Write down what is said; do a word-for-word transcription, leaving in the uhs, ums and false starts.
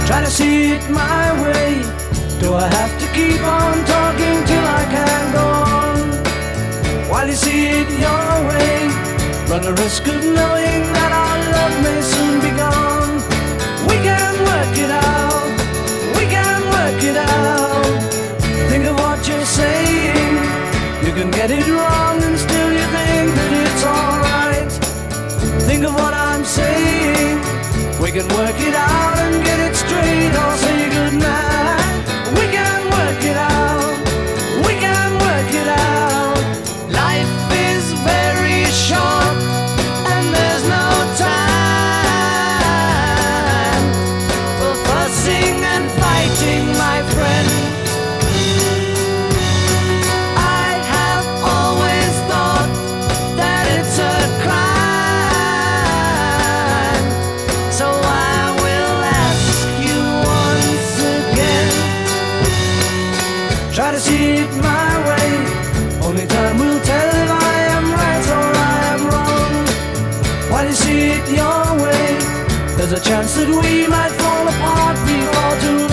Try to see it my way. Do I have to keep on talking till I can go on? While you see it your way, run the risk of knowing that our love may soon be gone. We can work it out, we can work it out. Think of what you're saying. You can get it wrong and still you think that it's alright. Think of what I'm saying. We can work it out and get it straight or say goodnight. We can work it out, we can work it out. Life is very short and there's no time for fussing and fighting, my friend. I have always thought that it's a crime, so I will ask you once again. Try to see it my way. Only time will tell if I am right or I am wrong. While you see it your way, there's a chance that we might fall apart before too